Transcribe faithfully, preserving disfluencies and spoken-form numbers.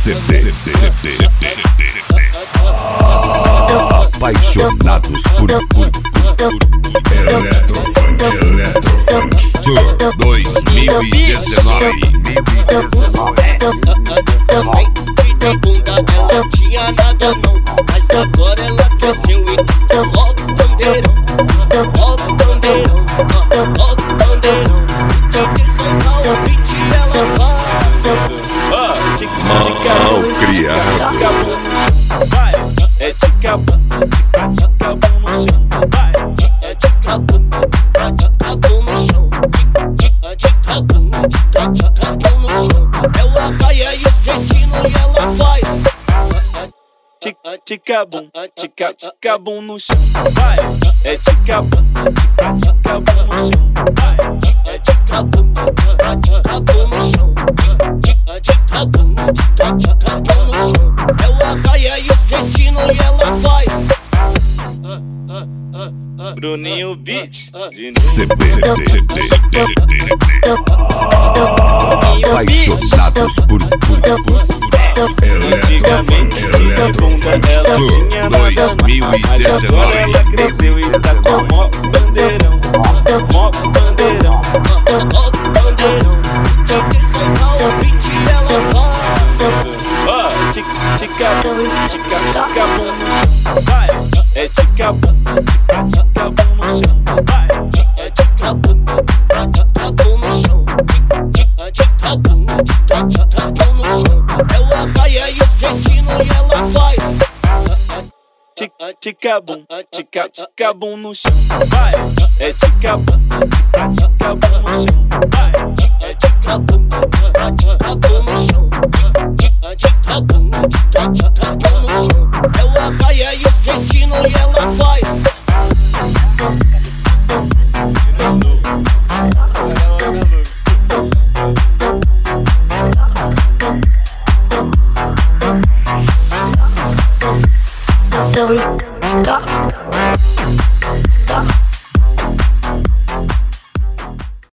C D, C D, C D, C D. Apaixonados por por por Eletrofunk, Eletrofunk Tour dois mil e dezenove. De bunda ela tinha nada não, mas agora ela cresceu e ó o bandeirão, ó o bandeirão, ó o bandeirão. De São Paulo, beat ela vai. Mal criado. Vai, é tica-bum, tica-tica-bum no chão. Vai, é tica-bum, tica-tica-bum no chão. Tica-tica-bum, tica-tica-bum no chão. Ela raia e os cretinos e ela faz. tica-tica-bum, tica-tica-bum no chão. Vai, é tica-bum, tica-tica-bum no chão. Vai, é tica-bum, tica-tica-bum no chão. Tica-tica-bum, tica-tica-bum no chão. Ela raia e os cretinos e ela faz. Bruninho Beat de novo. C D, C D, C D. Apaixonados por por por Antigamente de bunda ela tinha dois nada, mil e mas agora dezenove. ela cresceu e tá com mó bandeirão, mó bandeirão. Ó o bandeirão, de São Paulo, beat ela vai. Ó, tica-tica-bum, tica-tica-bum no chão. Vai, é tica-bum, tica-tica-bum no chão. Vai, é tica-bum, tica-tica-bum no chão. Tica-tica-bum, tica-tica-bum no chão. Ela raia e os cretinos e ela faz. tica-tica-bum, tica-tica-bum no chão. Vai, é tica-bum, tica-tica-bum no chão. Vai, é tica-bum, tica-tica-bum no chão. Tica-tica-bum, tica-tica-bum no chão. Ela raia e os cretinos e ela faz. Don't stop. Stop.